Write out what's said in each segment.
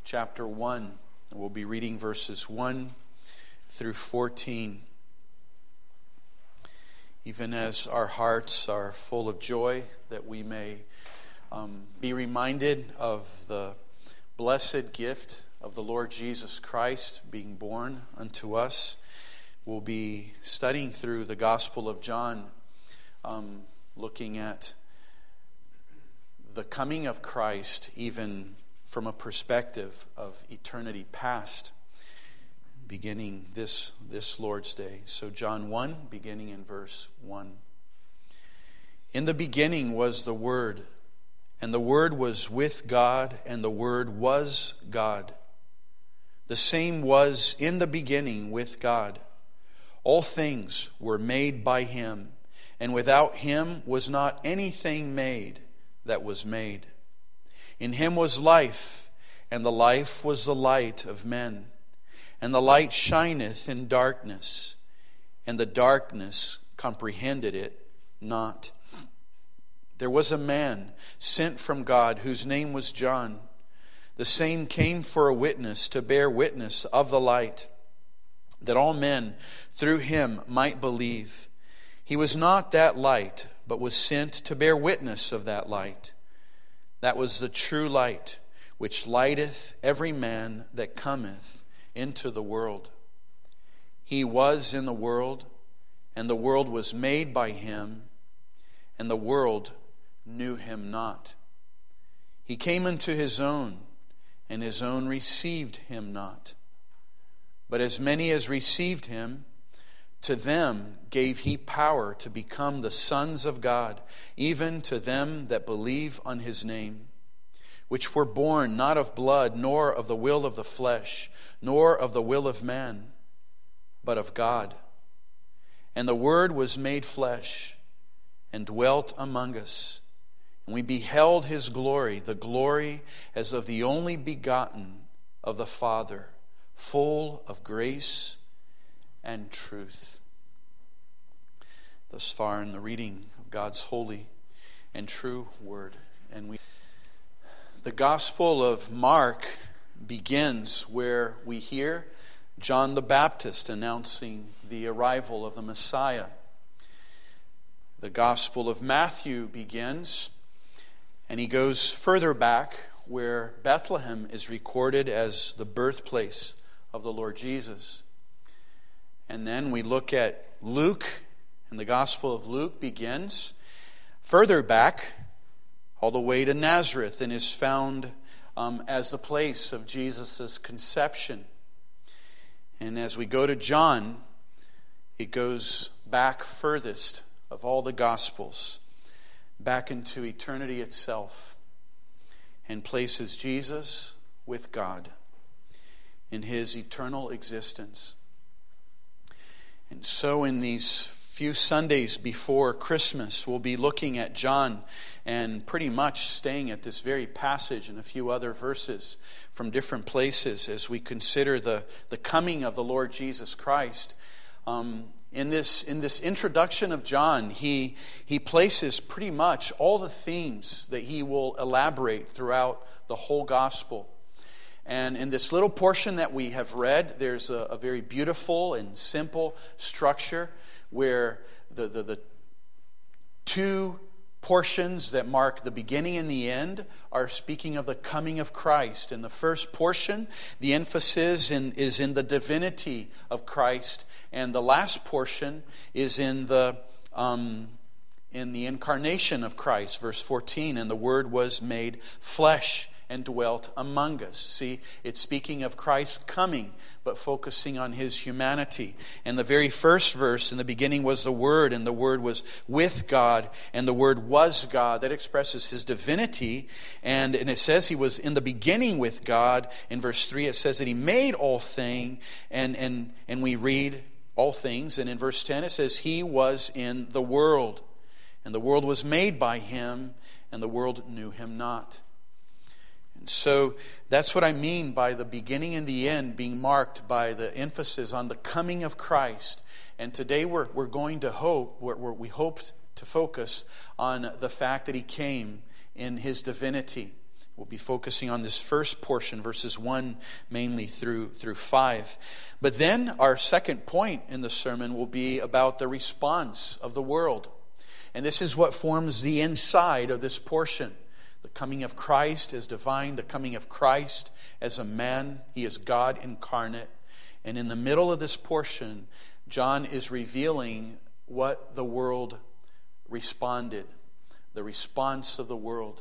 chapter 1. We'll be reading verses 1 through 14. Even as our hearts are full of joy, that we may be reminded of the blessed gift of the Lord Jesus Christ being born unto us. We'll be studying through the Gospel of John, looking at the coming of Christ even from a perspective of eternity past, beginning this Lord's Day. So John 1, beginning in verse 1. In the beginning was the Word, and the Word was with God, and the Word was God. The same was in the beginning with God. All things were made by Him, and without Him was not anything made that was made. In Him was life, and the life was the light of men. And the light shineth in darkness, and the darkness comprehended it not. There was a man sent from God, whose name was John. The same came for a witness, to bear witness of the light, that all men through him might believe. He was not that light, but was sent to bear witness of that light. That was the true light, which lighteth every man that cometh into the world. He was in the world, and the world was made by Him, and the world knew Him not. He came unto His own, and His own received Him not. But as many as received Him, to them gave He power to become the sons of God, even to them that believe on His name, which were born not of blood, nor of the will of the flesh, nor of the will of man, but of God. And the Word was made flesh, and dwelt among us. And we beheld His glory, the glory as of the only begotten of the Father, full of grace and truth. Thus far in the reading of God's holy and true Word. And the Gospel of Mark begins where we hear John the Baptist announcing the arrival of the Messiah. The Gospel of Matthew begins, and he goes further back where Bethlehem is recorded as the birthplace of the Lord Jesus. And then we look at Luke, and the Gospel of Luke begins further back, all the way to Nazareth, and is found as the place of Jesus' conception. And as we go to John, it goes back furthest of all the Gospels, back into eternity itself, and places Jesus with God in His eternal existence. And so in these few Sundays before Christmas, we'll be looking at John and pretty much staying at this very passage and a few other verses from different places as we consider the coming of the Lord Jesus Christ. In this introduction of John, he places pretty much all the themes that he will elaborate throughout the whole gospel. And in this little portion that we have read, there's a very beautiful and simple structure where the two portions that mark the beginning and the end are speaking of the coming of Christ. In the first portion, the emphasis is in the divinity of Christ, and the last portion is in the incarnation of Christ. Verse 14, and the Word was made flesh and dwelt among us. See, it's speaking of Christ coming, but focusing on His humanity. And the very first verse, in the beginning was the Word, and the Word was with God, and the Word was God. That expresses His divinity. And it says He was in the beginning with God. In verse 3, it says that He made all things, and we read all things. And in verse 10, it says He was in the world, and the world was made by Him, and the world knew Him not. So that's what I mean by the beginning and the end being marked by the emphasis on the coming of Christ. And today we're going to we hope to focus on the fact that He came in His divinity. We'll be focusing on this first portion, verses 1 mainly through 5. But then our second point in the sermon will be about the response of the world. And this is what forms the inside of this portion. The coming of Christ as divine, the coming of Christ as a man. He is God incarnate. And in the middle of this portion, John is revealing what the world responded, the response of the world.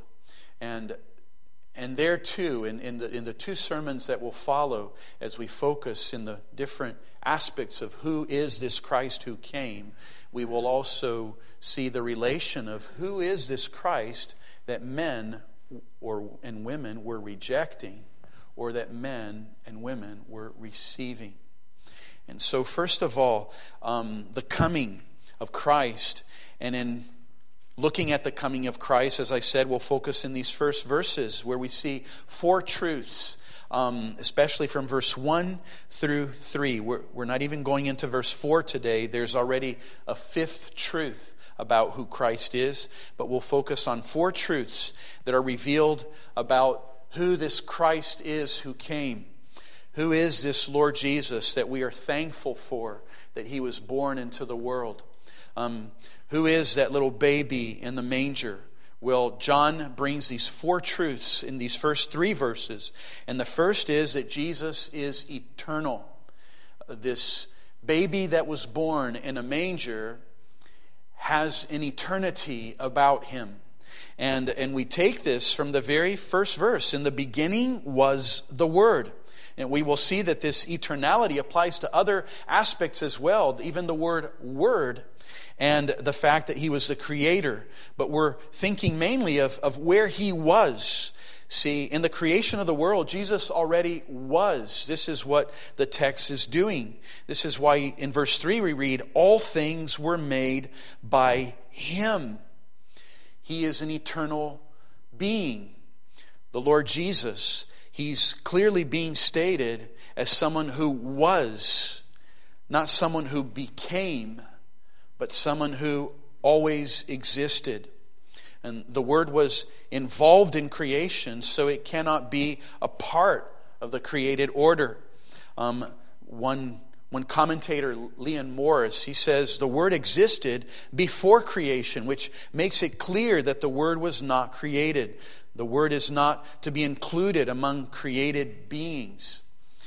And there too, in the two sermons that will follow, as we focus in the different aspects of who is this Christ who came, we will also see the relation of who is this Christ that men and women were rejecting, or that men and women were receiving. And so first of all, the coming of Christ. And in looking at the coming of Christ, as I said, we'll focus in these first verses where we see four truths, especially from verse 1 through 3. We're not even going into verse 4 today. There's already a fifth truth about who Christ is. But we'll focus on four truths that are revealed about who this Christ is who came. Who is this Lord Jesus that we are thankful for, that he was born into the world? Who is that little baby in the manger? Well, John brings these four truths in these first three verses. And the first is that Jesus is eternal. This baby that was born in a manger has an eternity about him. And we take this from the very first verse. In the beginning was the Word. And we will see that this eternality applies to other aspects as well, even the word word and the fact that he was the creator. But we're thinking mainly of where he was. See, in the creation of the world, Jesus already was. This is what the text is doing. This is why in verse 3 we read, all things were made by him. He is an eternal being. The Lord Jesus, he's clearly being stated as someone who was, not someone who became, but someone who always existed. And the Word was involved in creation, so it cannot be a part of the created order. One commentator, Leon Morris, he says the Word existed before creation, which makes it clear that the Word was not created. The Word is not to be included among created beings.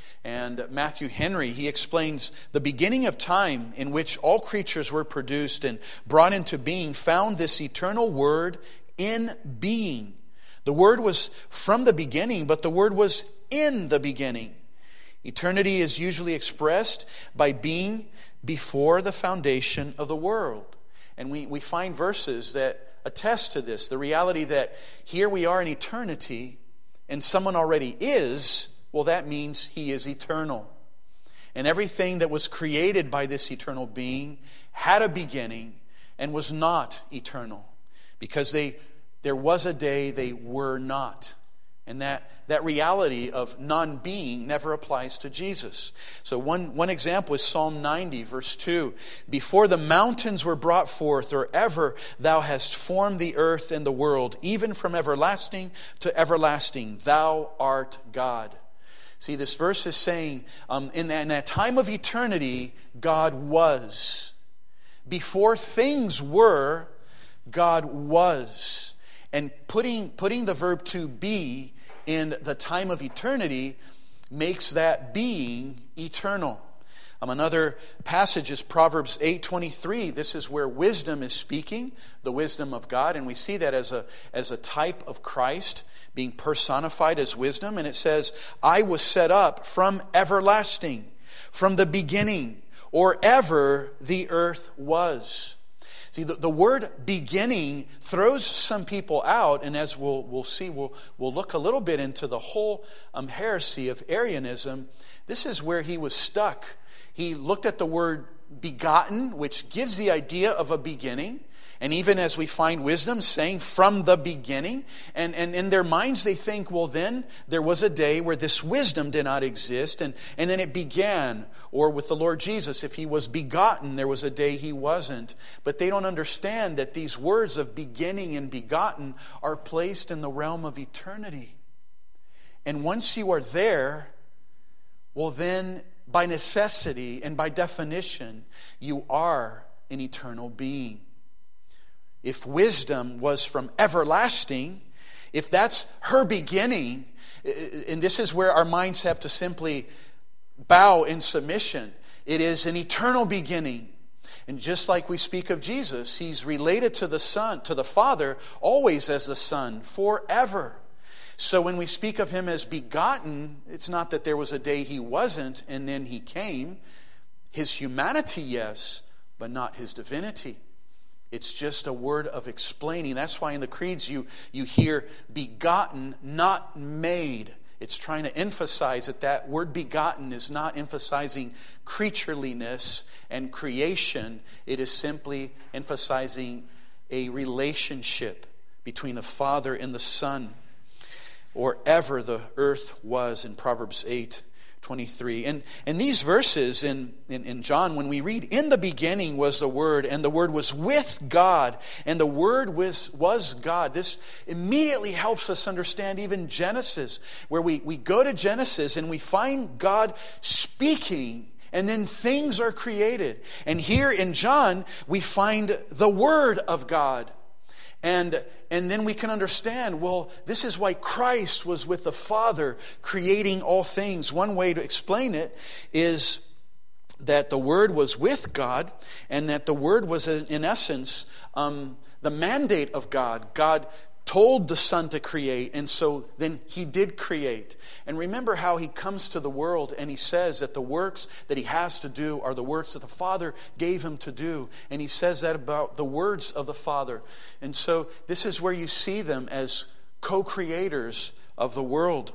And Matthew Henry, he explains the beginning of time in which all creatures were produced and brought into being found this eternal Word in being. The Word was from the beginning, but the Word was in the beginning. Eternity is usually expressed by being before the foundation of the world. And we find verses that attest to this, the reality that here we are in eternity and someone already is, well, that means he is eternal. And everything that was created by this eternal being had a beginning and was not eternal, because there was a day they were not. And that reality of non-being never applies to Jesus. So one example is Psalm 90, verse 2. Before the mountains were brought forth, or ever thou hast formed the earth and the world, even from everlasting to everlasting, thou art God. See, this verse is saying, in that time of eternity, God was. Before things were, God was. And putting the verb to be in the time of eternity makes that being eternal. Another passage is Proverbs 8:23. This is where wisdom is speaking, the wisdom of God, and we see that as a type of Christ being personified as wisdom. And it says, I was set up from everlasting, from the beginning, or ever the earth was. See, the word beginning throws some people out, and as we'll see, we'll look a little bit into the whole heresy of Arianism. This is where he was stuck. He looked at the word begotten, which gives the idea of a beginning. And even as we find wisdom saying from the beginning, and in their minds they think, well, then there was a day where this wisdom did not exist, and then it began. Or with the Lord Jesus, if he was begotten, there was a day he wasn't. But they don't understand that these words of beginning and begotten are placed in the realm of eternity. And once you are there, well then, by necessity and by definition, you are an eternal being. If wisdom was from everlasting, if that's her beginning, and this is where our minds have to simply bow in submission, it is an eternal beginning. And just like we speak of Jesus, He's related to the Son, to the Father, always as the Son, forever. So when we speak of Him as begotten, it's not that there was a day He wasn't and then He came. His humanity, yes, but not His divinity. It's just a word of explaining. That's why in the creeds you hear begotten, not made. It's trying to emphasize that word begotten is not emphasizing creatureliness and creation. It is simply emphasizing a relationship between the Father and the Son, or ever the earth was, in Proverbs 8:23. And these verses in John, when we read, in the beginning was the Word, and the Word was with God, and the Word was God. This immediately helps us understand even Genesis, where we go to Genesis and we find God speaking, and then things are created. And here in John, we find the Word of God. And then we can understand, well, this is why Christ was with the Father creating all things. One way to explain it is that the Word was with God, and that the Word was, in essence, the mandate of God. God told the Son to create, and so then He did create. And remember how He comes to the world and He says that the works that He has to do are the works that the Father gave Him to do. And He says that about the words of the Father. And so this is where you see them as co-creators of the world.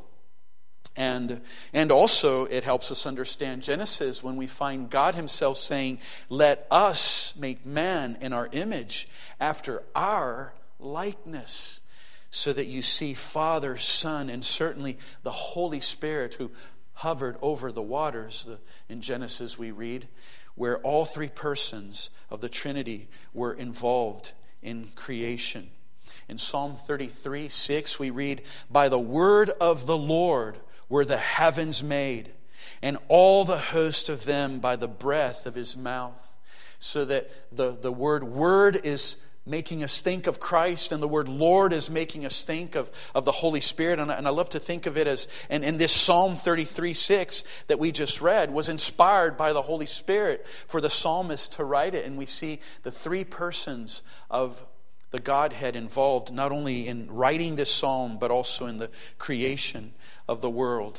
And also it helps us understand Genesis when we find God Himself saying, "Let us make man in our image, after our likeness." So that you see Father, Son, and certainly the Holy Spirit who hovered over the waters. In Genesis we read, where all three persons of the Trinity were involved in creation. In Psalm 33:6 we read, "By the word of the Lord were the heavens made, and all the host of them by the breath of His mouth." So that the word is making us think of Christ, and the word Lord is making us think of the Holy Spirit. And I love to think of it as, and this Psalm 33:6 that we just read was inspired by the Holy Spirit for the psalmist to write it. And we see the three persons of the Godhead involved, not only in writing this psalm, but also in the creation of the world.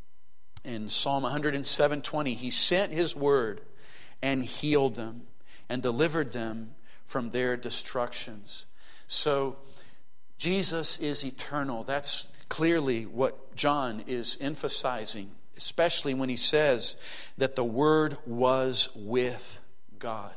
In Psalm 107:20, He sent His word and healed them and delivered them from their destructions. So Jesus is eternal. That's clearly what John is emphasizing, especially when he says that the Word was with God.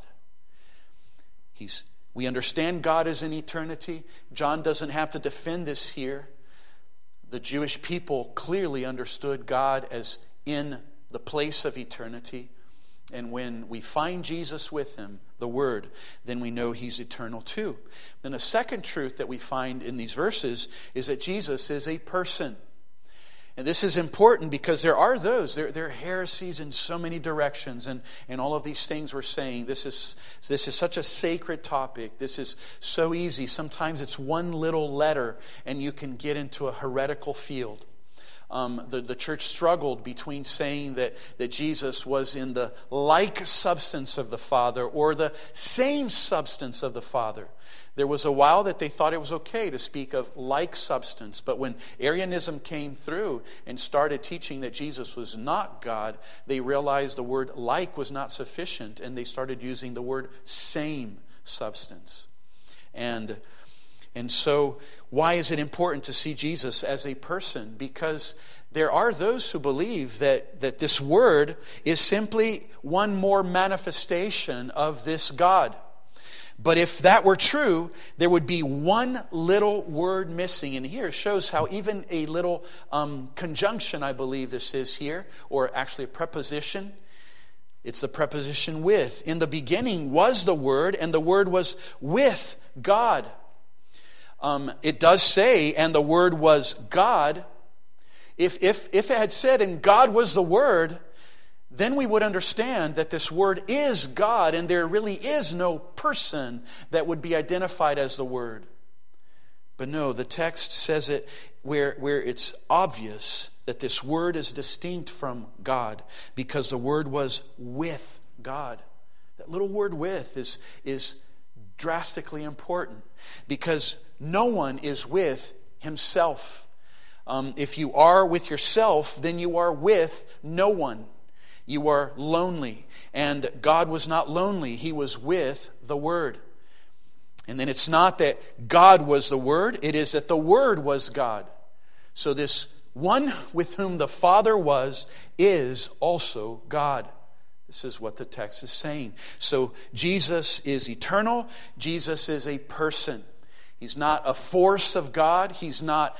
We understand God is in eternity. John doesn't have to defend this here. The Jewish people clearly understood God as in the place of eternity. And when we find Jesus with Him, the Word, then we know He's eternal too. Then a second truth that we find in these verses is that Jesus is a person. And this is important because there are those, there are heresies in so many directions, and all of these things we're saying, this is such a sacred topic. This is so easy. Sometimes it's one little letter and you can get into a heretical field. The church struggled between saying that Jesus was in the like substance of the Father or the same substance of the Father. There was a while that they thought it was okay to speak of like substance, but when Arianism came through and started teaching that Jesus was not God, they realized the word like was not sufficient, and they started using the word same substance. And so, why is it important to see Jesus as a person? Because there are those who believe that this word is simply one more manifestation of this God. But if that were true, there would be one little word missing. And here shows how even a little conjunction, I believe this is here, or actually a preposition. It's the preposition with. In the beginning was the Word, and the Word was with God. It does say, and the Word was God. If it had said, and God was the Word, then we would understand that this Word is God, and there really is no person that would be identified as the Word. But no, the text says it where it's obvious that this Word is distinct from God, because the Word was with God. That little word "with" is drastically important, because no one is with himself. If you are with yourself, then you are with no one. You are lonely. And God was not lonely. He was with the Word. And then it's not that God was the Word. It is that the Word was God. So this one with whom the Father was is also God. This is what the text is saying. So Jesus is eternal. Jesus is a person. He's not a force of God. He's not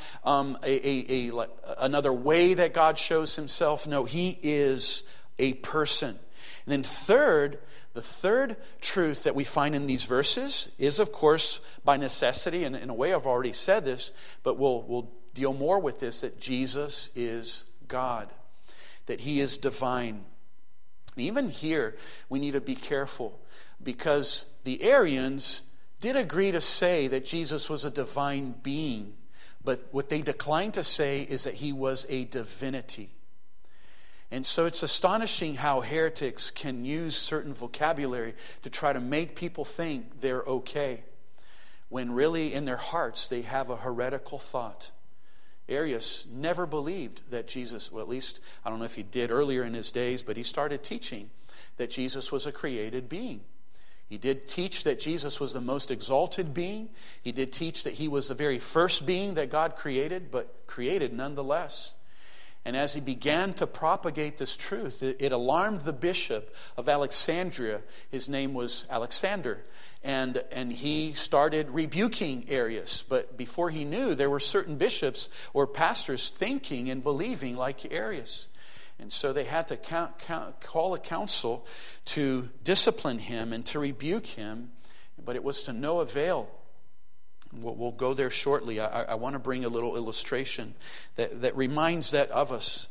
another way that God shows himself. No, he is a person. And then the third truth that we find in these verses is, of course, by necessity, and in a way I've already said this, but we'll deal more with this, that Jesus is God, that he is divine. Even here, we need to be careful, because the Arians did agree to say that Jesus was a divine being, but what they declined to say is that he was a divinity. And so it's astonishing how heretics can use certain vocabulary to try to make people think they're okay, when really in their hearts they have a heretical thought. Arius never believed that Jesus, well, at least, I don't know if he did earlier in his days, but he started teaching that Jesus was a created being. He did teach that Jesus was the most exalted being. He did teach that he was the very first being that God created, but created nonetheless. And as he began to propagate this truth, it alarmed the bishop of Alexandria. His name was Alexander. And he started rebuking Arius. But before he knew, there were certain bishops or pastors thinking and believing like Arius. And so they had to call a council to discipline him and to rebuke him. But it was to no avail. We'll go there shortly. I want to bring a little illustration that reminds us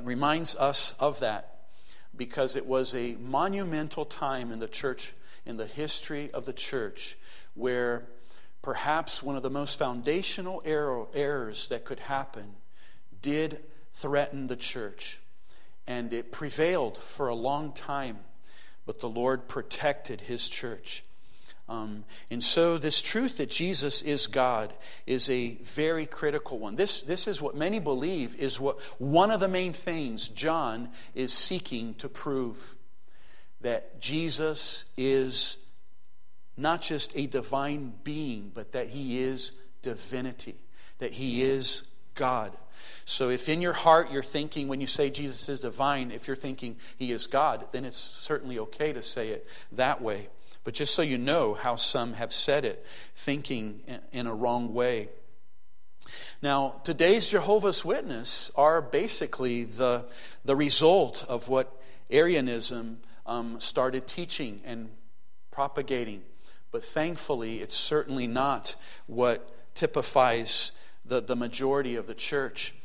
of that, because it was a monumental time in the church, in the history of the church, where perhaps one of the most foundational errors that could happen did threaten the church. And it prevailed for a long time, but the Lord protected his church. And so this truth that Jesus is God is a very critical one. This is what many believe is what one of the main things John is seeking to prove. That Jesus is not just a divine being, but that he is divinity. That he is God. So if in your heart you're thinking, when you say Jesus is divine, if you're thinking he is God, then it's certainly okay to say it that way. But just so you know how some have said it, thinking in a wrong way. Now, today's Jehovah's Witnesses are basically the result of what Arianism started teaching and propagating. But thankfully, it's certainly not what typifies the majority of the church.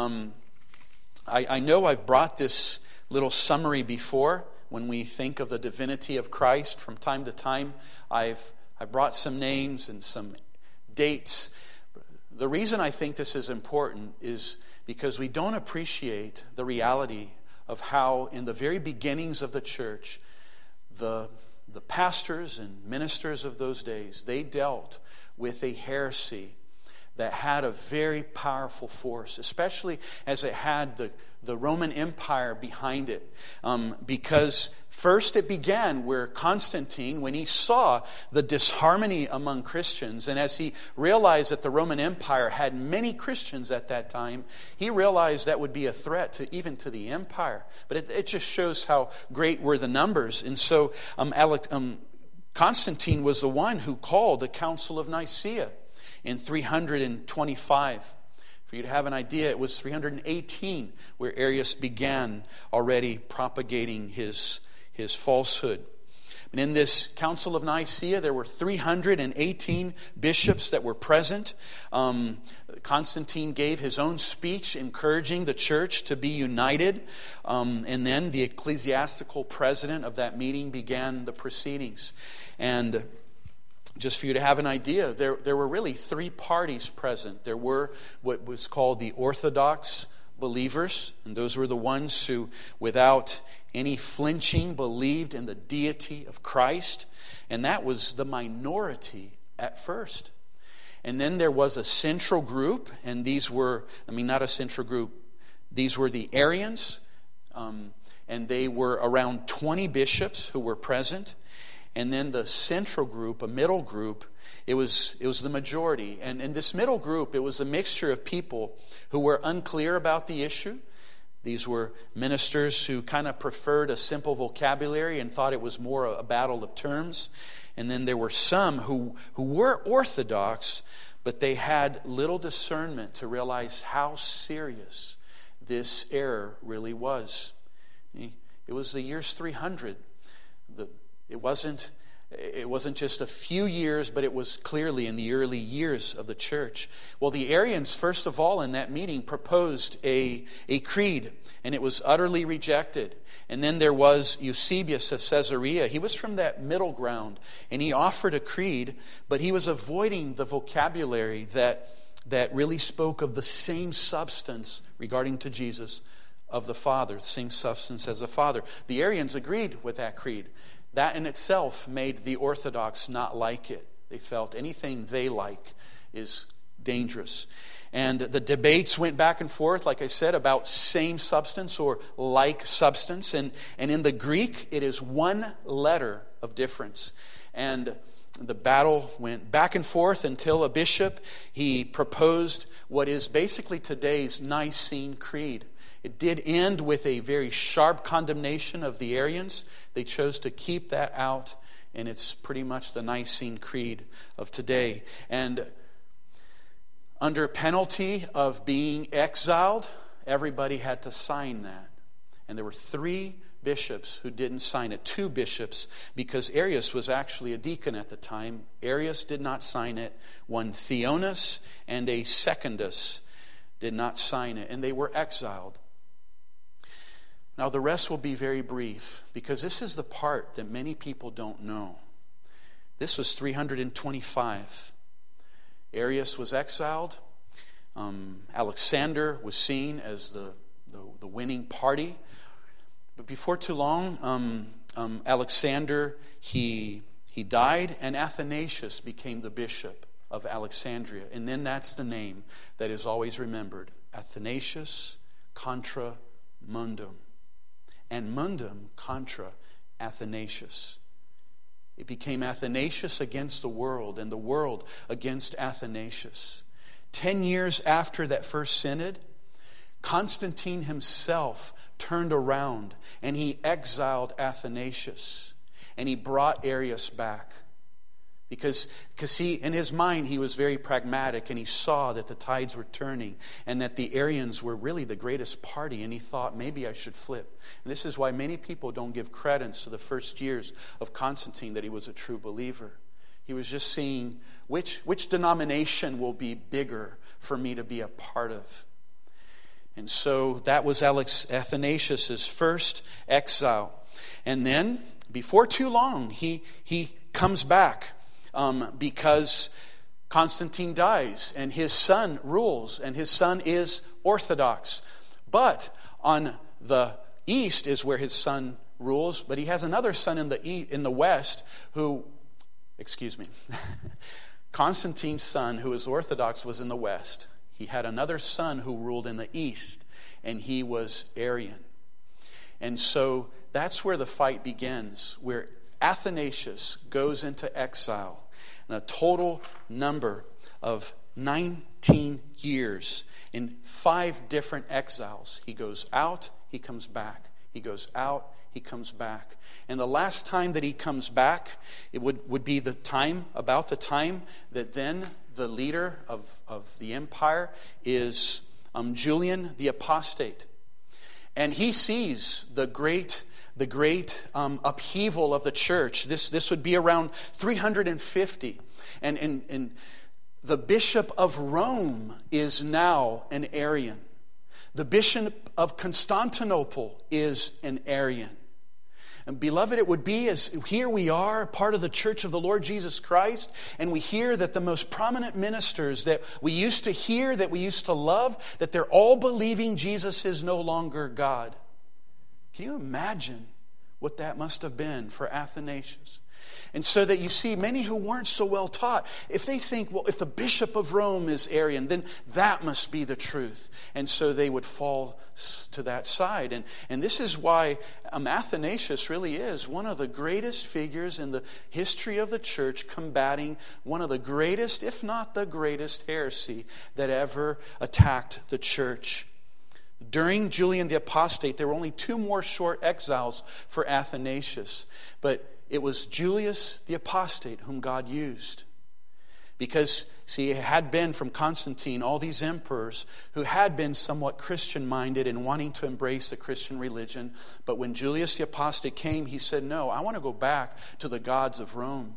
I know I've brought this little summary before. When we think of the divinity of Christ, from time to time, I've brought some names and some dates. The reason I think this is important is because we don't appreciate the reality of how, in the very beginnings of the church, the pastors and ministers of those days, they dealt with a heresy that had a very powerful force, especially as it had the Roman Empire behind it. Because first it began where Constantine, when he saw the disharmony among Christians, and as he realized that the Roman Empire had many Christians at that time, he realized that would be a threat even to the empire. But it just shows how great were the numbers. And so Constantine was the one who called the Council of Nicaea in 325. For you to have an idea, it was 318 where Arius began already propagating his falsehood. And in this Council of Nicaea, there were 318 bishops that were present. Constantine gave his own speech encouraging the church to be united. And then the ecclesiastical president of that meeting began the proceedings. And just for you to have an idea, there were really three parties present. There were what was called the Orthodox believers, and those were the ones who, without any flinching, believed in the deity of Christ. And that was the minority at first. And then there was a central group, and these were, not a central group, these were the Arians, and they were around 20 bishops who were present. And then the central group, a middle group, it was the majority. And in this middle group, it was a mixture of people who were unclear about the issue. These were ministers who kind of preferred a simple vocabulary and thought it was more a battle of terms. And then there were some who were Orthodox, but they had little discernment to realize how serious this error really was. It was the years 300. It wasn't just a few years, but it was clearly in the early years of the church. Well, the Arians, first of all, in that meeting, proposed a creed, and it was utterly rejected. And then there was Eusebius of Caesarea. He was from that middle ground, and he offered a creed, but he was avoiding the vocabulary that really spoke of the same substance regarding to Jesus of the Father, the same substance as the Father. The Arians agreed with that creed. That in itself made the Orthodox not like it. They felt anything they like is dangerous. And the debates went back and forth, like I said, about same substance or like substance. And in the Greek, it is one letter of difference. And the battle went back and forth until a bishop, he proposed what is basically today's Nicene Creed. It did end with a very sharp condemnation of the Arians. They chose to keep that out, and it's pretty much the Nicene Creed of today. And under penalty of being exiled, everybody had to sign that. And there were 3 bishops who didn't sign it. 2 bishops, because Arius was actually a deacon at the time. Arius did not sign it. One Theonas and a Secundus did not sign it, and they were exiled. Now, the rest will be very brief, because this is the part that many people don't know. This was 325. Arius was exiled. Alexander was seen as the winning party. But before too long, Alexander, he died, and Athanasius became the bishop of Alexandria. And then that's the name that is always remembered. Athanasius contra mundum. And mundum contra Athanasius. It became Athanasius against the world, and the world against Athanasius. 10 years after that first synod, Constantine himself turned around and he exiled Athanasius, and he brought Arius back. Because he, in his mind, he was very pragmatic, and he saw that the tides were turning and that the Arians were really the greatest party, and he thought, maybe I should flip. And this is why many people don't give credence to the first years of Constantine, that he was a true believer. He was just seeing which denomination will be bigger for me to be a part of. And so that was Athanasius' first exile. And then, before too long, he comes back. Because Constantine dies and his son rules, and his son is Orthodox. But on the east is where his son rules, but he has another son in the west who, Constantine's son, who is Orthodox, was in the west. He had another son who ruled in the east, and he was Arian. And so that's where the fight begins, where Athanasius goes into exile, and a total number of 19 years in 5 different exiles. He goes out, he comes back. He goes out, he comes back. And the last time that he comes back, it would be about the time that then the leader of the empire is Julian the Apostate. And he sees the great great upheaval of the church. This would be around 350. And the Bishop of Rome is now an Arian. The Bishop of Constantinople is an Arian. And beloved, it would be as here we are, part of the Church of the Lord Jesus Christ, and we hear that the most prominent ministers that we used to hear, that we used to love, that they're all believing Jesus is no longer God. Can you imagine what that must have been for Athanasius? And so that you see many who weren't so well taught, if they think, well, if the Bishop of Rome is Arian, then that must be the truth. And so they would fall to that side. And this is why Athanasius really is one of the greatest figures in the history of the church, combating one of the greatest, if not the greatest, heresy that ever attacked the church. During Julian the Apostate, there were only 2 more short exiles for Athanasius. But it was Julius the Apostate whom God used. Because, see, it had been from Constantine all these emperors who had been somewhat Christian-minded and wanting to embrace the Christian religion. But when Julius the Apostate came, he said, no, I want to go back to the gods of Rome.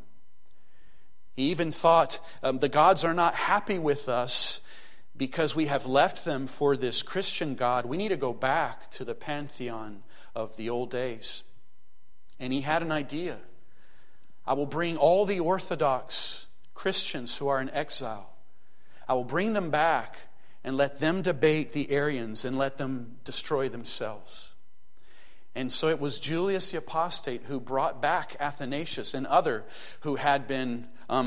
He even thought, the gods are not happy with us because we have left them for this Christian God. We need to go back to the pantheon of the old days. And he had an idea. I will bring all the Orthodox Christians who are in exile. I will bring them back and let them debate the Arians and let them destroy themselves. And so it was Julius the Apostate who brought back Athanasius and other who had been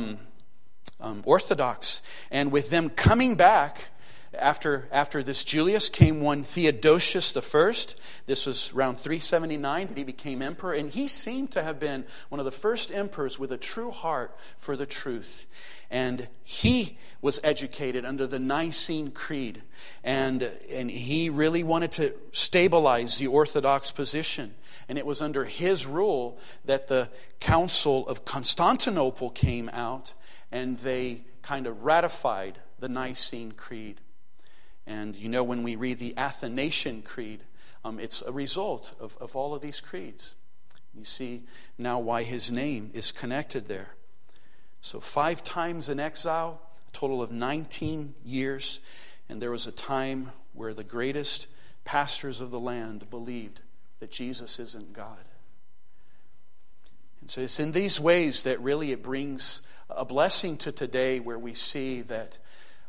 Orthodox. And with them coming back, after this Julius came one Theodosius I. This was around 379 that he became emperor. And he seemed to have been one of the first emperors with a true heart for the truth. And he was educated under the Nicene Creed. And he really wanted to stabilize the Orthodox position. And it was under his rule that the Council of Constantinople came out and they kind of ratified the Nicene Creed. And you know, when we read the Athanasian Creed, it's a result of all of these creeds. You see now why his name is connected there. So 5 times in exile, a total of 19 years. And there was a time where the greatest pastors of the land believed that Jesus isn't God. And so it's in these ways that really it brings a blessing to today, where we see that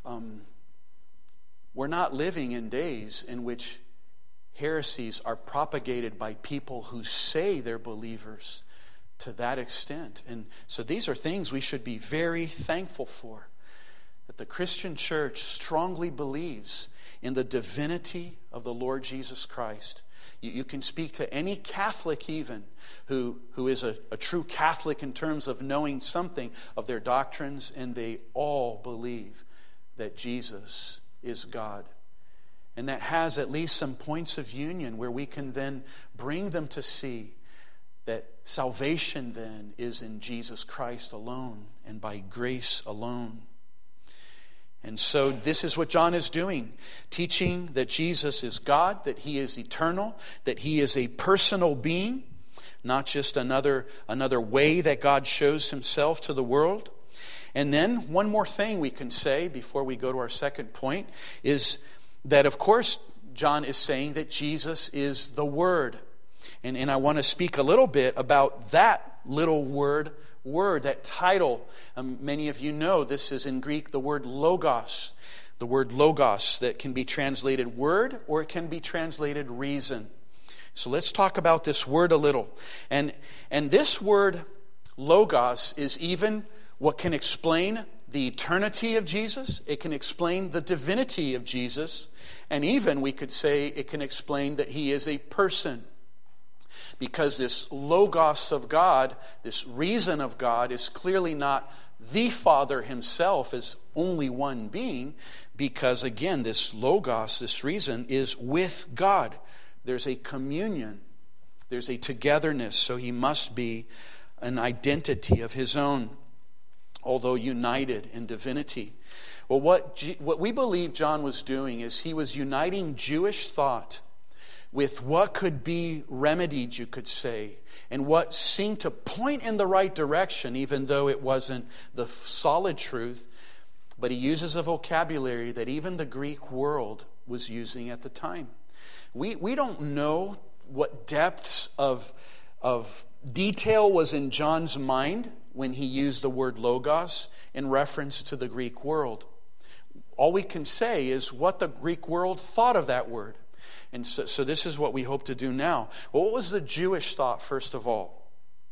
we're not living in days in which heresies are propagated by people who say they're believers to that extent. And so these are things we should be very thankful for. That the Christian church strongly believes in the divinity of the Lord Jesus Christ. You can speak to any Catholic even who is a true Catholic in terms of knowing something of their doctrines, and they all believe that Jesus is God. And that has at least some points of union where we can then bring them to see that salvation then is in Jesus Christ alone and by grace alone. And so this is what John is doing, teaching that Jesus is God, that he is eternal, that he is a personal being, not just another way that God shows himself to the world. And then one more thing we can say before we go to our second point is that, of course, John is saying that Jesus is the Word. And I want to speak a little bit about that little word, that title. Many of you know this is in Greek the word logos. The word logos that can be translated word or it can be translated reason. So let's talk about this word a little. And this word logos is even what can explain the eternity of Jesus. It can explain the divinity of Jesus. And even we could say it can explain that he is a person. Because this logos of God, this reason of God, is clearly not the Father himself as only one being. Because again, this logos, this reason, is with God. There's a communion. There's a togetherness. So he must be an identity of his own, although united in divinity. Well, what we believe John was doing is he was uniting Jewish thought with what could be remedied, you could say, and what seemed to point in the right direction, even though it wasn't the solid truth. But he uses a vocabulary that even the Greek world was using at the time. We don't know what depths of detail was in John's mind when he used the word logos in reference to the Greek world. All we can say is what the Greek world thought of that word. And so this is what we hope to do now. Well, what was the Jewish thought, first of all?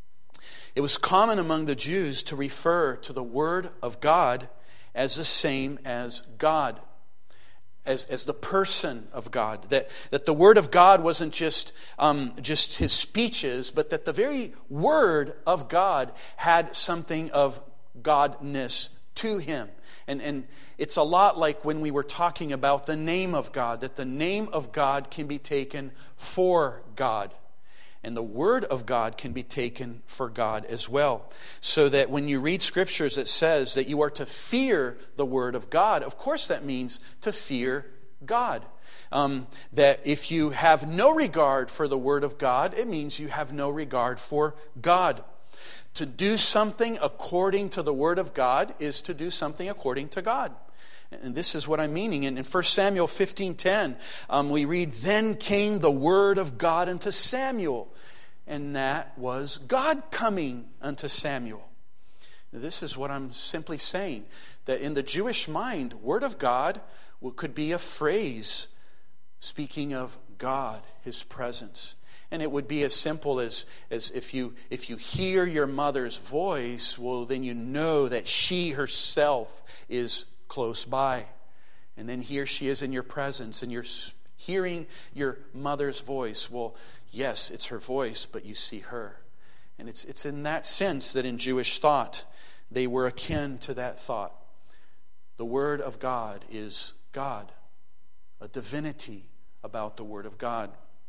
It was common among the Jews to refer to the Word of God as the same as God, as the person of God. That the Word of God wasn't just His speeches, but that the very Word of God had something of Godness to Him. And it's a lot like when we were talking about the name of God, that the name of God can be taken for God. And the Word of God can be taken for God as well. So that when you read Scriptures, it says that you are to fear the Word of God. Of course that means to fear God. That if you have no regard for the Word of God, it means you have no regard for God. To do something according to the Word of God is to do something according to God. And this is what I'm meaning. In 1 Samuel 15:10, we read, "Then came the word of God unto Samuel." And that was God coming unto Samuel. Now, this is what I'm simply saying. That in the Jewish mind, word of God could be a phrase speaking of God, His presence. And it would be as simple as if you hear your mother's voice, well, then you know that she herself is close by. And then here she is in your presence, and you're hearing your mother's voice. Well, yes, it's her voice, but you see her. And it's in that sense that in Jewish thought, they were akin to that thought. The Word of God is God, a divinity about the Word of God.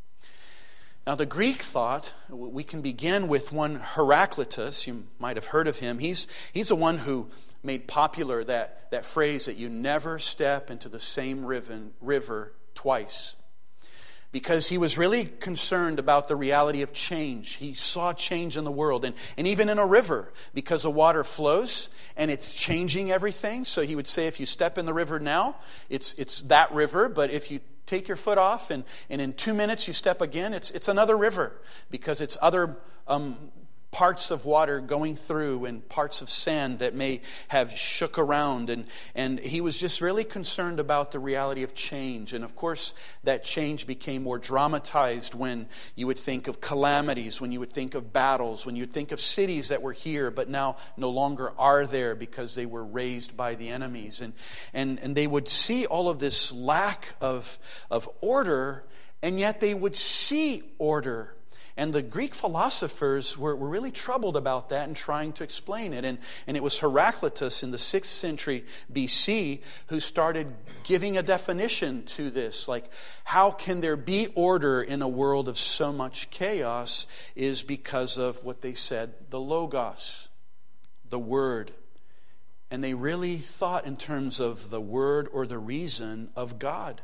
Now, the Greek thought, we can begin with one Heraclitus. You might have heard of him. He's the one who made popular that phrase that you never step into the same river twice. Because he was really concerned about the reality of change. He saw change in the world, and even in a river, because the water flows and it's changing everything. So he would say if you step in the river now, it's that river, but if you take your foot off and in 2 minutes you step again, it's another river, because it's other parts of water going through and parts of sand that may have shook around. And he was just really concerned about the reality of change. And of course, that change became more dramatized when you would think of calamities, when you would think of battles, when you would think of cities that were here but now no longer are there because they were razed by the enemies. And they would see all of this lack of order, and yet they would see order. And the Greek philosophers were really troubled about that and trying to explain it. And it was Heraclitus in the 6th century BC who started giving a definition to this. Like, how can there be order in a world of so much chaos? Is because of what they said, the Logos, the Word. And they really thought in terms of the Word or the reason of God.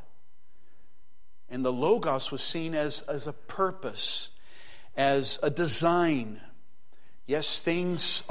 And the Logos was seen as a purpose, as a design. Yes, things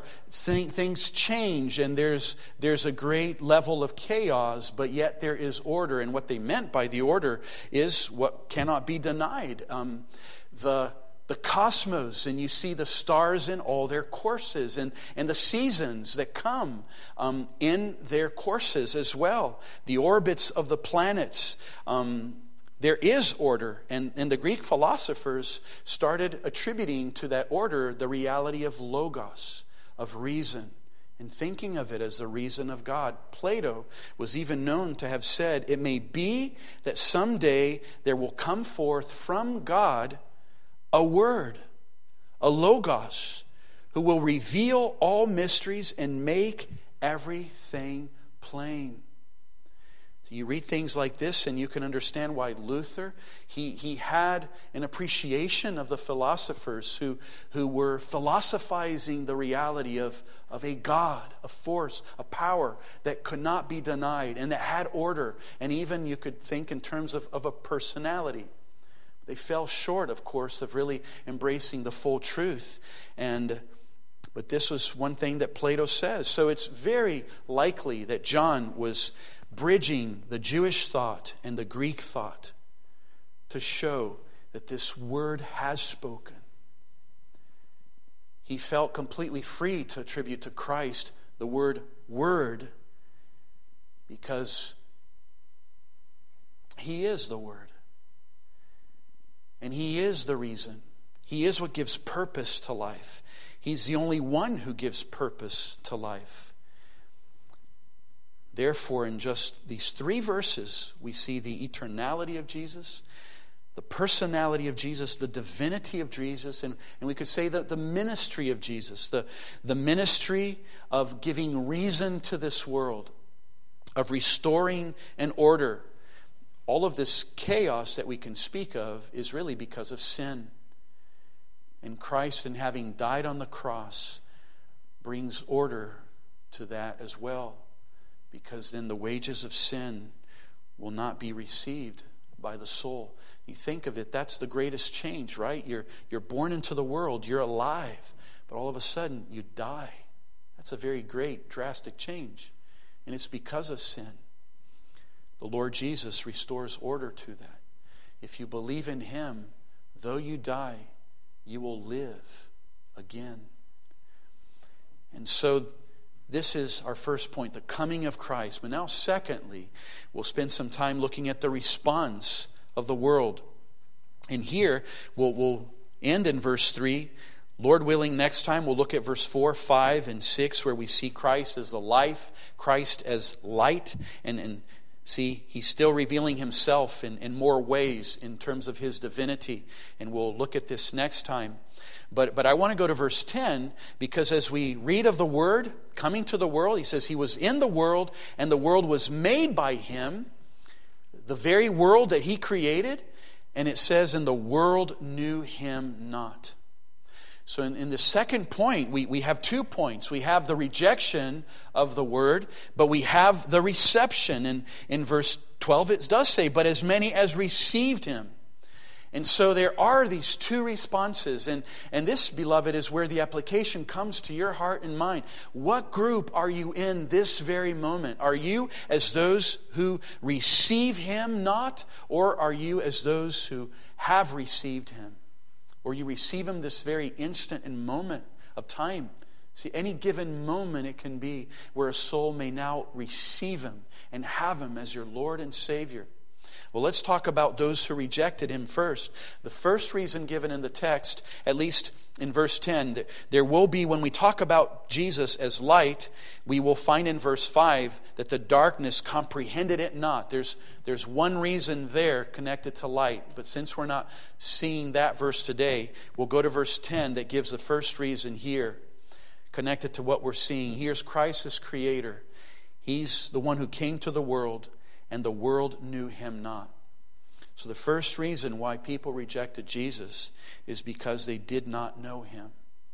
change, and there's a great level of chaos, but yet there is order. And what they meant by the order is what cannot be denied. The cosmos, and you see the stars in all their courses, and the seasons that come in their courses as well. The orbits of the planets. There is order, and the Greek philosophers started attributing to that order the reality of logos, of reason, and thinking of it as the reason of God. Plato was even known to have said, "It may be that someday there will come forth from God a word, a logos, who will reveal all mysteries and make everything plain." So you read things like this and you can understand why Luther, he had an appreciation of the philosophers who were philosophizing the reality of a God, a force, a power that could not be denied and that had order. And even you could think in terms of a personality. They fell short, of course, of really embracing the full truth. But this was one thing that Plato says. So it's very likely that John was bridging the Jewish thought and the Greek thought to show that this word has spoken. He felt completely free to attribute to Christ the word because He is the Word. And He is the reason. He is what gives purpose to life. He's the only one who gives purpose to life. Therefore, in just these 3 verses, we see the eternality of Jesus, the personality of Jesus, the divinity of Jesus, and we could say that the ministry of Jesus, the ministry of giving reason to this world, of restoring an order. All of this chaos that we can speak of is really because of sin. And Christ, in having died on the cross, brings order to that as well. Because then the wages of sin will not be received by the soul. You think of it, that's the greatest change, right? You're born into the world, you're alive, but all of a sudden you die. That's a very great, drastic change. And it's because of sin. The Lord Jesus restores order to that. If you believe in Him, though you die, you will live again. And so this is our first point, the coming of Christ. But now secondly, we'll spend some time looking at the response of the world. And here, we'll end in verse 3. Lord willing, next time we'll look at verse 4, 5, and 6, where we see Christ as the life, Christ as light, and see, He's still revealing Himself in more ways in terms of His divinity. And we'll look at this next time. But I want to go to verse 10, because as we read of the Word coming to the world, He says He was in the world, and the world was made by Him, the very world that He created. And it says, and the world knew Him not. So in the second point, we have 2 points. We have the rejection of the Word, but we have the reception. And in verse 12 it does say, but as many as received Him. And so there are these 2 responses. And this, beloved, is where the application comes to your heart and mind. What group are you in this very moment? Are you as those who receive Him not? Or are you as those who have received Him? Or you receive Him this very instant and moment of time. See, any given moment it can be where a soul may now receive Him and have Him as your Lord and Savior. Well, let's talk about those who rejected Him first. The first reason given in the text, at least in verse 10, there will be, when we talk about Jesus as light, we will find in verse 5 that the darkness comprehended it not. There's one reason there connected to light, but since we're not seeing that verse today, we'll go to verse 10 that gives the first reason here connected to what we're seeing. Here's Christ as Creator. He's the one who came to the world, and the world knew Him not. So the first reason why people rejected Jesus is because they did not know Him.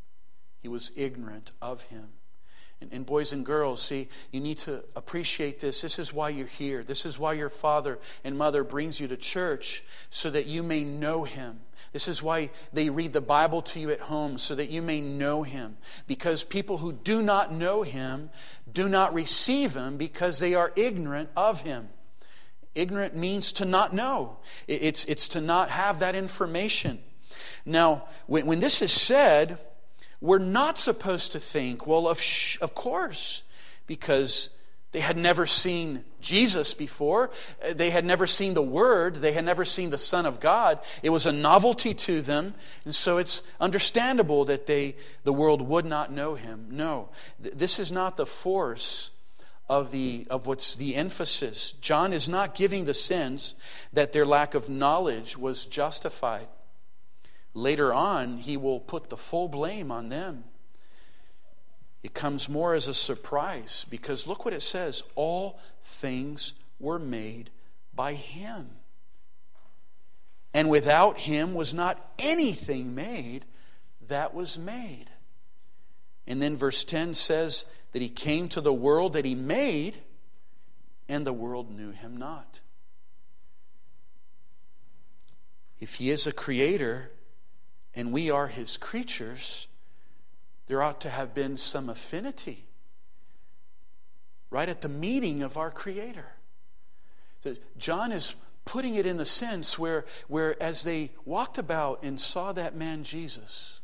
He was ignorant of Him. And boys and girls, see, you need to appreciate this. This is why you're here. This is why your father and mother brings you to church, so that you may know Him. This is why they read the Bible to you at home, so that you may know Him. Because people who do not know Him do not receive Him because they are ignorant of Him. Ignorant means to not know. It's to not have that information. Now, when this is said, we're not supposed to think, well, of course, because they had never seen Jesus before. They had never seen the Word. They had never seen the Son of God. It was a novelty to them. And so it's understandable that the world would not know Him. No, this is not the force of what's the emphasis. John is not giving the sense that their lack of knowledge was justified. Later on, he will put the full blame on them. It comes more as a surprise, because look what it says. All things were made by Him. And without Him was not anything made that was made. And then verse 10 says that He came to the world that He made, and the world knew Him not. if he is a creator and we are his creatures, there ought to have been some affinity right at the meeting of our Creator. John is putting it in the sense where as they walked about and saw that man Jesus,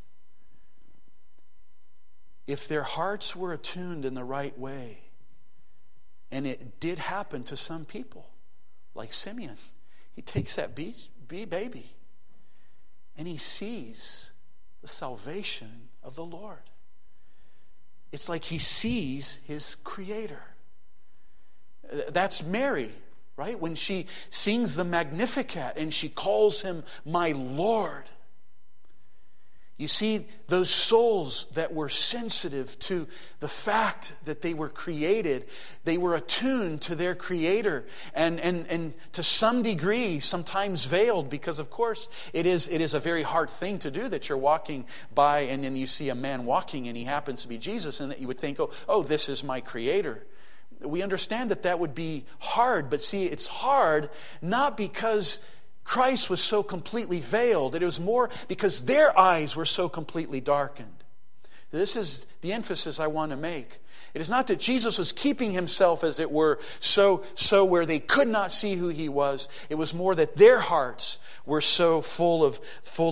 if their hearts were attuned in the right way, and it did happen to some people, like Simeon, he takes that baby and he sees the salvation of the Lord. It's like he sees his Creator. That's Mary, right? When she sings the Magnificat and she calls him my Lord. You see, those souls that were sensitive to the fact that they were created, they were attuned to their Creator, and to some degree, sometimes veiled, because of course it is a very hard thing to do, that you're walking by and then you see a man walking and he happens to be Jesus, and that you would think, oh, this is my Creator. We understand that would be hard, but see, it's hard not because Christ was so completely veiled. It was more because their eyes were so completely darkened. This is the emphasis I want to make. It is not that Jesus was keeping himself, as it were, so where they could not see who he was. It was more that their hearts were so full of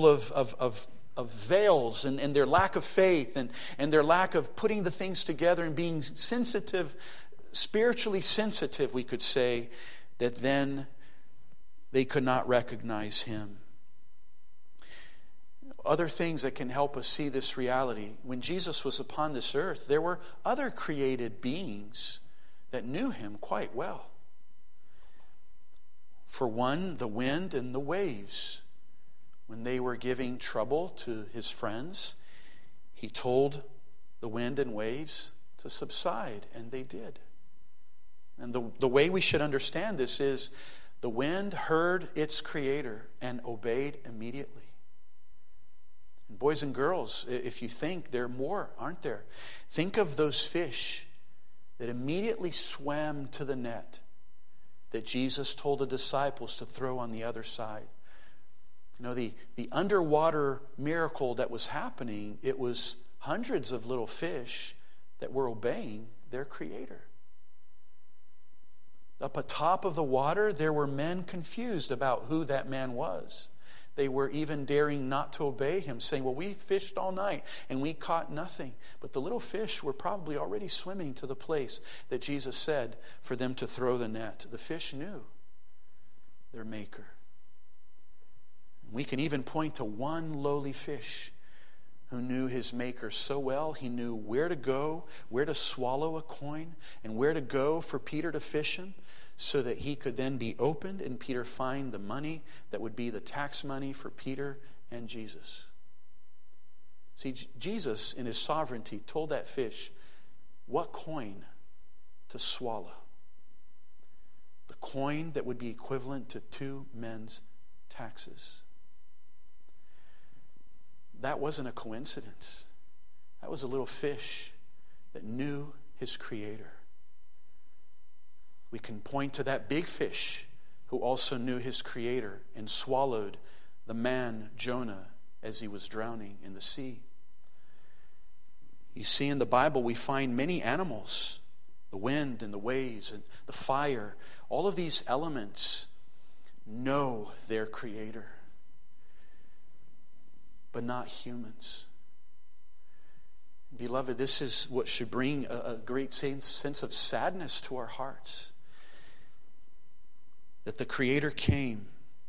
veils and their lack of faith and their lack of putting the things together and being sensitive, spiritually sensitive, we could say, that then they could not recognize him. Other things that can help us see this reality. When Jesus was upon this earth, there were other created beings that knew him quite well. For one, the wind and the waves. When they were giving trouble to his friends, he told the wind and waves to subside, and they did. And the way we should understand this is the wind heard its Creator and obeyed immediately. And boys and girls, if you think, there are more, aren't there? Think of those fish that immediately swam to the net that Jesus told the disciples to throw on the other side. You know, the underwater miracle that was happening, it was hundreds of little fish that were obeying their Creator. Up atop of the water, there were men confused about who that man was. They were even daring not to obey him, saying, well, we fished all night and we caught nothing. But the little fish were probably already swimming to the place that Jesus said for them to throw the net. The fish knew their Maker. We can even point to one lowly fish who knew his Maker so well. He knew where to go, where to swallow a coin, and where to go for Peter to fish him, so that he could then be opened and Peter find the money that would be the tax money for Peter and Jesus. See, Jesus in his sovereignty told that fish what coin to swallow. The coin that would be equivalent to 2 men's taxes. That wasn't a coincidence. That was a little fish that knew his Creator. We can point to that big fish who also knew his Creator and swallowed the man Jonah as he was drowning in the sea. You see, in the Bible we find many animals, the wind and the waves and the fire. All of these elements know their Creator, but not humans. Beloved, this is what should bring a great sense of sadness to our hearts. That the Creator came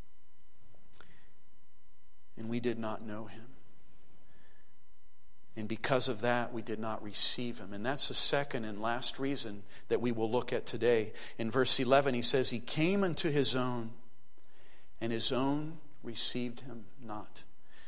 and we did not know him. And because of that, we did not receive him. And that's the second and last reason that we will look at today. In verse 11, he says, he came unto his own, and his own received him not.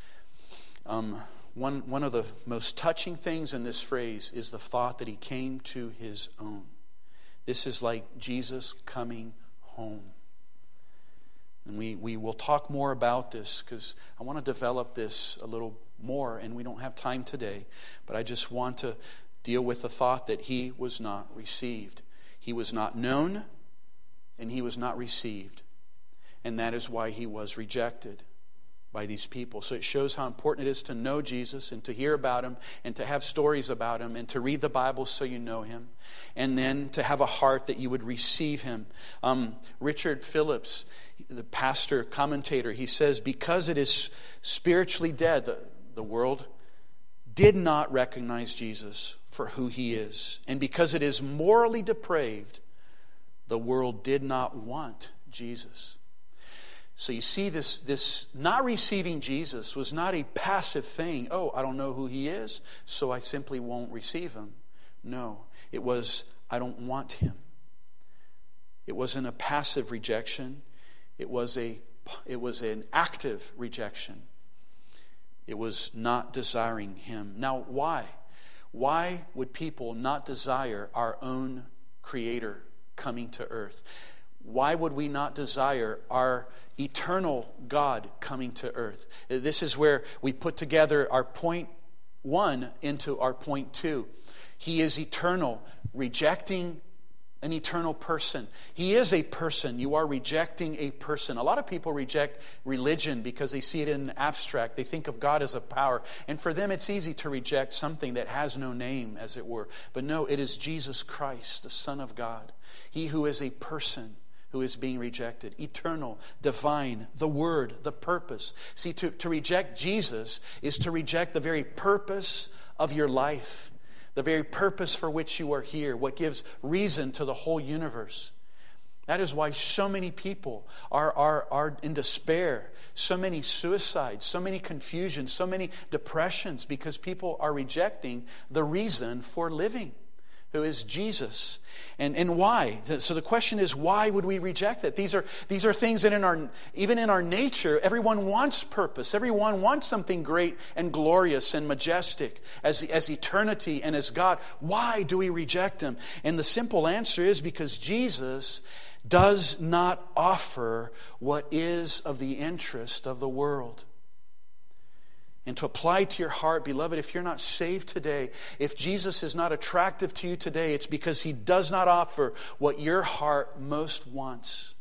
One of the most touching things in this phrase is the thought that he came to his own. This is like Jesus coming home. And we will talk more about this because I want to develop this a little more, and we don't have time today. But I just want to deal with the thought that he was not received. He was not known, and he was not received. And that is why he was rejected. by these people. So it shows how important it is to know Jesus and to hear about him and to have stories about him and to read the Bible so you know him, and then to have a heart that you would receive him. Richard Phillips, the pastor commentator, he says, because it is spiritually dead, the world did not recognize Jesus for who he is. And because it is morally depraved, the world did not want Jesus. So you see, this not receiving Jesus was not a passive thing. Oh, I don't know who he is, so I simply won't receive him. No, it was, I don't want him. It wasn't a passive rejection. It was an active rejection. It was not desiring him. Now, why? Why would people not desire our own Creator coming to earth? Why would we not desire our eternal God coming to earth? This is where we put together our point 1 into our point 2. He is eternal, rejecting an eternal person. He is a person. You are rejecting a person. A lot of people reject religion because they see it in abstract. They think of God as a power. And for them, it's easy to reject something that has no name, as it were. But no, it is Jesus Christ, the Son of God. He who is a person who is being rejected. Eternal, divine, the Word, the purpose. See, to reject Jesus is to reject the very purpose of your life. The very purpose for which you are here, what gives reason to the whole universe. That is why so many people are in despair, so many suicides, so many confusions, so many depressions, because people are rejecting the reason for living, who is Jesus. And why? So the question is, why would we reject it? These are things that even in our nature, everyone wants purpose. Everyone wants something great and glorious and majestic as eternity and as God. Why do we reject him? And the simple answer is because Jesus does not offer what is of the interest of the world. And to apply to your heart, beloved, if you're not saved today, if Jesus is not attractive to you today, it's because he does not offer what your heart most wants.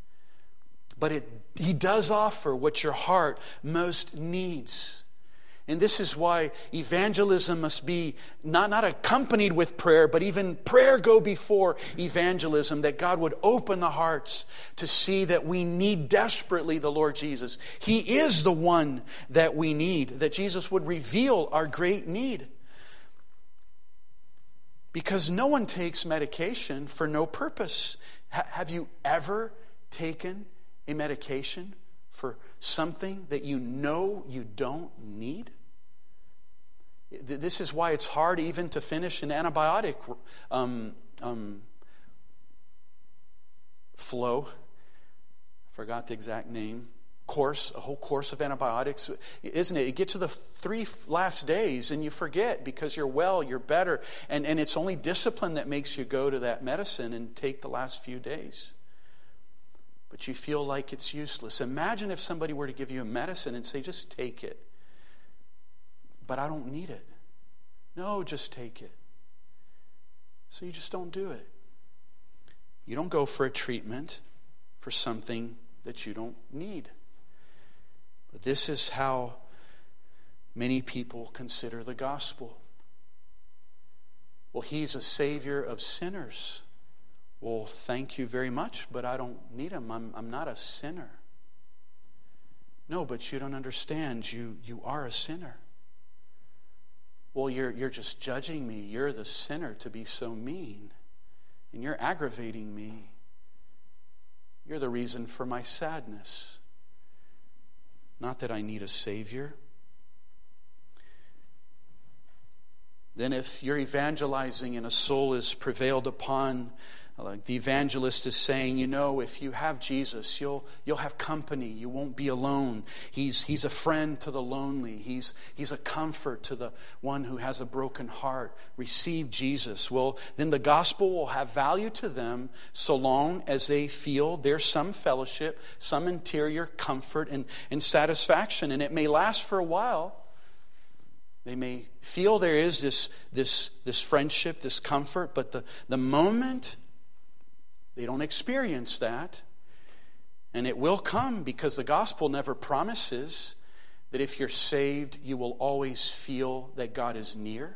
But he does offer what your heart most needs. And this is why evangelism must be not accompanied with prayer, but even prayer go before evangelism, that God would open the hearts to see that we need desperately the Lord Jesus. He is the one that we need, that Jesus would reveal our great need. Because no one takes medication for no purpose. Have you ever taken a medication for something that you know you don't need? This is why it's hard even to finish an antibiotic flow. Forgot the exact name. A whole course of antibiotics, isn't it? You get to the 3 last days and you forget because you're well, you're better, and it's only discipline that makes you go to that medicine and take the last few days. But you feel like it's useless. Imagine if somebody were to give you a medicine and say, just take it. But I don't need it. No, just take it. So you just don't do it. You don't go for a treatment for something that you don't need. But this is how many people consider the gospel. Well, he's a savior of sinners. Well, thank you very much, but I don't need him. I'm not a sinner. No, but you don't understand. You are a sinner. Well, you're just judging me. You're the sinner to be so mean. And you're aggravating me. You're the reason for my sadness. Not that I need a Savior. Then if you're evangelizing and a soul is prevailed upon, like the evangelist is saying, if you have Jesus, you'll have company. You won't be alone. He's a friend to the lonely. He's a comfort to the one who has a broken heart. Receive Jesus. Well, then the gospel will have value to them so long as they feel there's some fellowship, some interior comfort and satisfaction. And it may last for a while. They may feel there is this friendship, this comfort, but the moment they don't experience that, and it will come because the gospel never promises that if you're saved, you will always feel that God is near.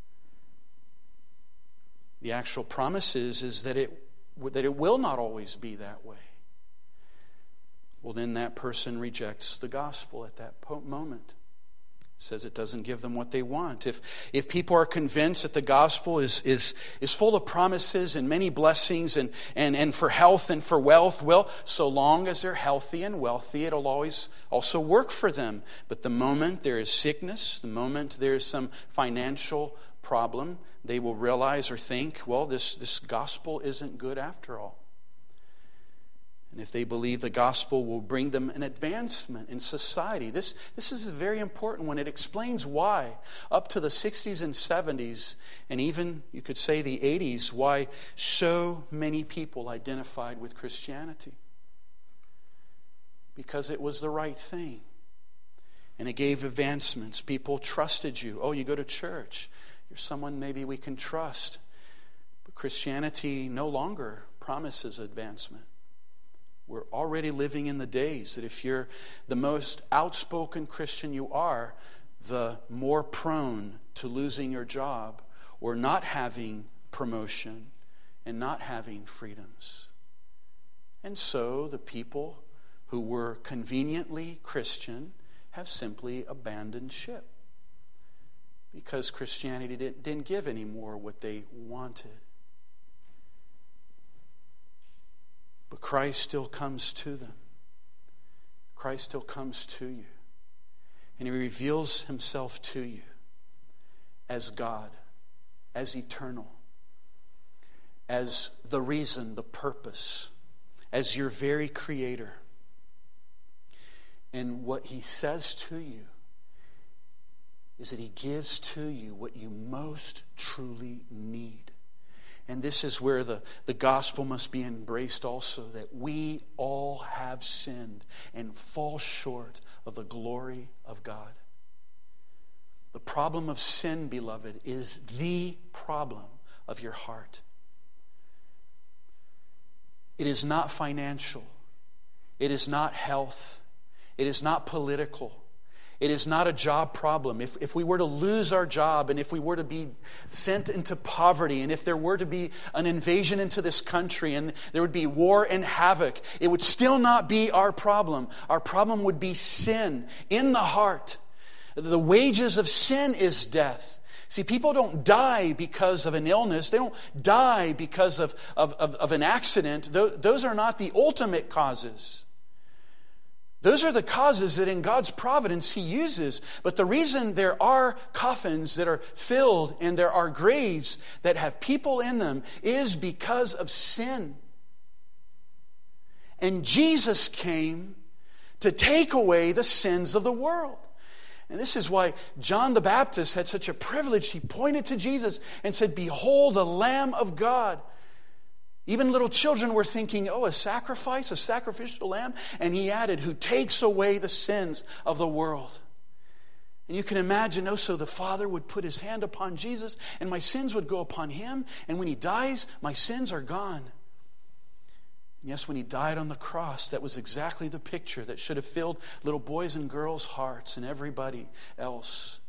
The actual promise is that it will not always be that way. Well, then that person rejects the gospel at that moment. Says it doesn't give them what they want. If people are convinced that the gospel is full of promises and many blessings and for health and for wealth, well, so long as they're healthy and wealthy, it'll always also work for them. But the moment there is sickness, the moment there is some financial problem, they will realize or think, well, this gospel isn't good after all. And if they believe the gospel will bring them an advancement in society, this is very important when it explains why, up to the 60s and 70s, and even, you could say, the 80s, why so many people identified with Christianity. Because it was the right thing. And it gave advancements. People trusted you. Oh, you go to church. You're someone maybe we can trust. But Christianity no longer promises advancement. We're already living in the days that if you're the most outspoken Christian you are, the more prone to losing your job or not having promotion and not having freedoms. And so the people who were conveniently Christian have simply abandoned ship because Christianity didn't give anymore what they wanted. But Christ still comes to them. Christ still comes to you. And He reveals Himself to you as God, as eternal, as the reason, the purpose, as your very Creator. And what He says to you is that He gives to you what you most truly need. And this is where the gospel must be embraced also, that we all have sinned and fall short of the glory of God. The problem of sin, beloved, is the problem of your heart. It is not financial. It is not health. It is not political. It is not a job problem. If we were to lose our job, and if we were to be sent into poverty, and if there were to be an invasion into this country, and there would be war and havoc, it would still not be our problem. Our problem would be sin in the heart. The wages of sin is death. See, people don't die because of an illness. They don't die because of an accident. Those are not the ultimate causes. Those are the causes that in God's providence He uses. But the reason there are coffins that are filled and there are graves that have people in them is because of sin. And Jesus came to take away the sins of the world. And this is why John the Baptist had such a privilege. He pointed to Jesus and said, "Behold, the Lamb of God." Even little children were thinking, oh, a sacrifice, a sacrificial lamb? And He added, who takes away the sins of the world. And you can imagine, so the Father would put His hand upon Jesus and my sins would go upon Him. And when He dies, my sins are gone. And yes, when He died on the cross, that was exactly the picture that should have filled little boys' and girls' hearts and everybody else.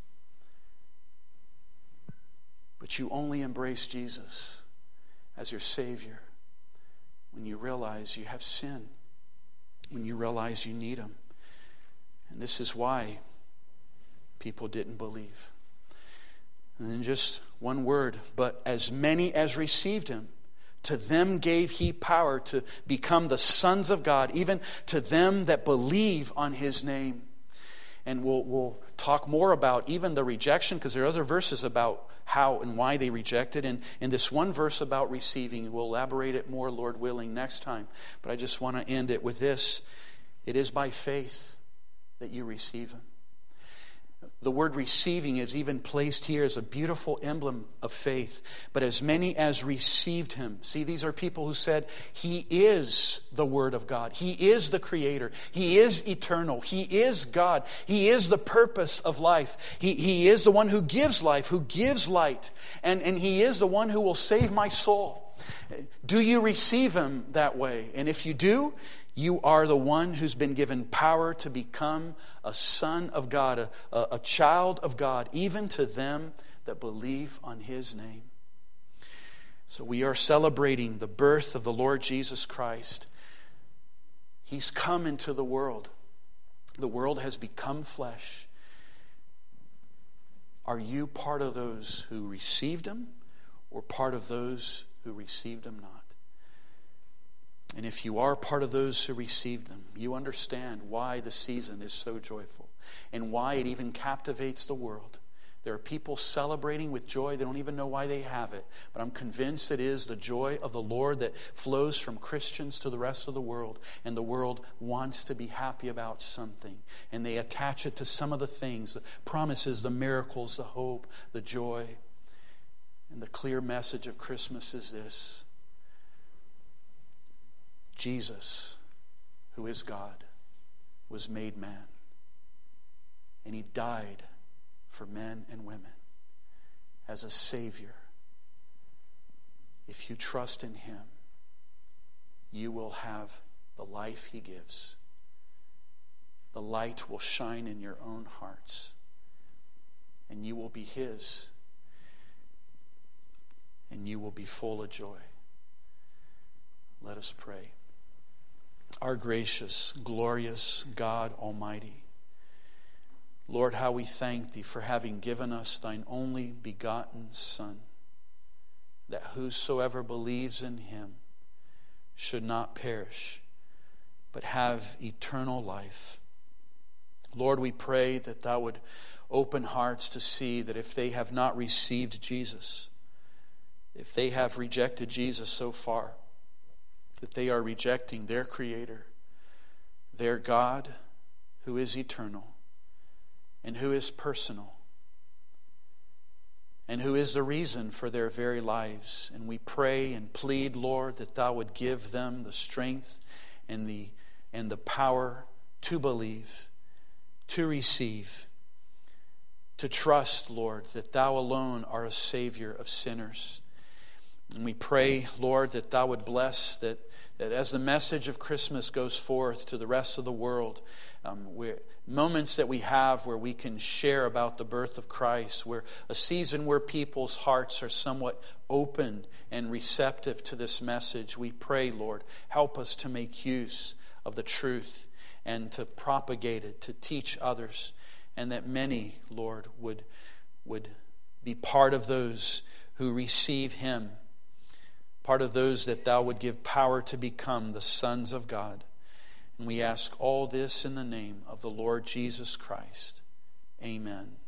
But you only embrace Jesus as your Savior when you realize you have sin, when you realize you need Him. And this is why people didn't believe. And then just one word, but as many as received Him, to them gave He power to become the sons of God, even to them that believe on His name. And we'll talk more about even the rejection, because there are other verses about how and why they rejected. And in this one verse about receiving, we'll elaborate it more, Lord willing, next time. But I just want to end it with this. It is by faith that you receive Him. The word receiving is even placed here as a beautiful emblem of faith. But as many as received Him. See, these are people who said, He is the Word of God. He is the Creator. He is eternal. He is God. He is the purpose of life. He is the one who gives life, who gives light. And He is the one who will save my soul. Do you receive Him that way? And if you do, You are the one who's been given power to become a son of God, a child of God, even to them that believe on His name. So we are celebrating the birth of the Lord Jesus Christ. He's come into the world. The world has become flesh. Are you part of those who received Him, or part of those who received Him not? And if you are part of those who received Him, you understand why the season is so joyful and why it even captivates the world. There are people celebrating with joy. They don't even know why they have it. But I'm convinced it is the joy of the Lord that flows from Christians to the rest of the world. And the world wants to be happy about something. And they attach it to some of the things, the promises, the miracles, the hope, the joy. And the clear message of Christmas is this: Jesus, who is God, was made man. And He died for men and women as a Savior. If you trust in Him, you will have the life He gives. The light will shine in your own hearts, and you will be His, and you will be full of joy. Let us pray. Our gracious, glorious God Almighty, Lord, how we thank Thee for having given us Thine only begotten Son, that whosoever believes in Him should not perish, but have eternal life. Lord, we pray that Thou would open hearts to see that if they have not received Jesus, if they have rejected Jesus so far, that they are rejecting their Creator, their God who is eternal and who is personal and who is the reason for their very lives. And we pray and plead, Lord, that Thou would give them the strength and the power to believe, to receive, to trust, Lord, that Thou alone art a Savior of sinners. And we pray, Lord, that Thou would bless that as the message of Christmas goes forth to the rest of the world, moments that we have where we can share about the birth of Christ, where a season where people's hearts are somewhat open and receptive to this message, we pray, Lord, help us to make use of the truth and to propagate it, to teach others, and that many, Lord, would be part of those who receive Him, part of those that Thou would give power to become the sons of God. And we ask all this in the name of the Lord Jesus Christ. Amen.